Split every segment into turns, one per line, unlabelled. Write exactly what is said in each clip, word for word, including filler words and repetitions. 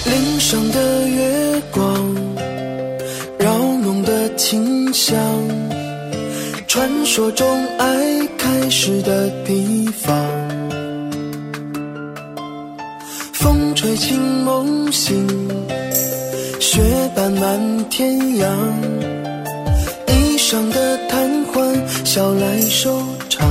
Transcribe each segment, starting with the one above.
林上的月光，绕浓的清香，传说中爱开始的地方。风吹进梦醒，雪斑满天阳，衣裳的贪欢，笑来收场。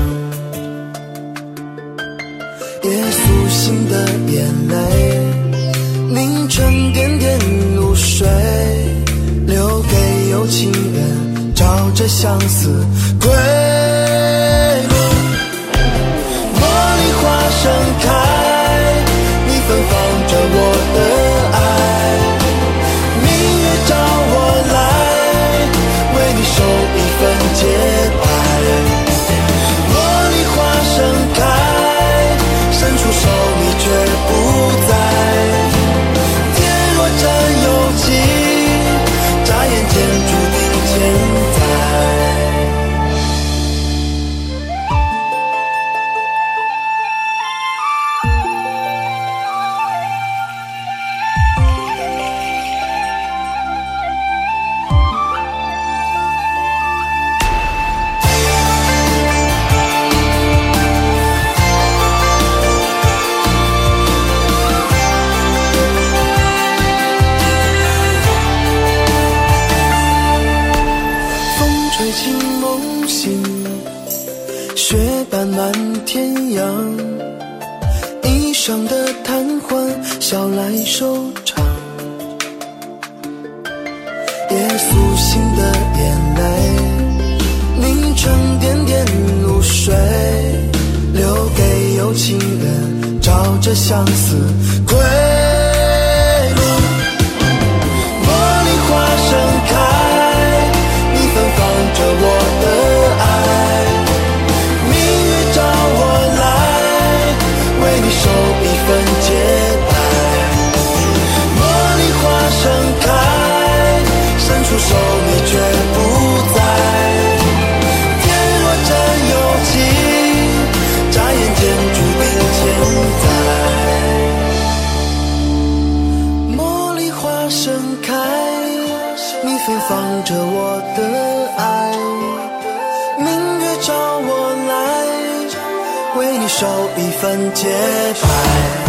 夜苏醒的眼泪，凌晨点点露水，留给有情人，照着相思归路。茉莉花盛开，你芬芳着我的爱，明月照我来，为你守一份洁白。茉莉花盛开，伸出手你却不在，天若真有情，眨眼间注定千载。吹进梦醒，雪斑满天阳，衣裳的贪欢，笑来收场。夜苏醒的眼泪，凌晨点点露水，留给有情人，照着相思归路。茉莉花盛开，你芬芳着我的爱，明月照我来，为你守一份洁白。茉莉花盛开，伸出手你却不在，天若真有情，眨眼间注定千载。茉莉花盛开，你芬芳着我的爱，明月照我来，为你守一份洁白。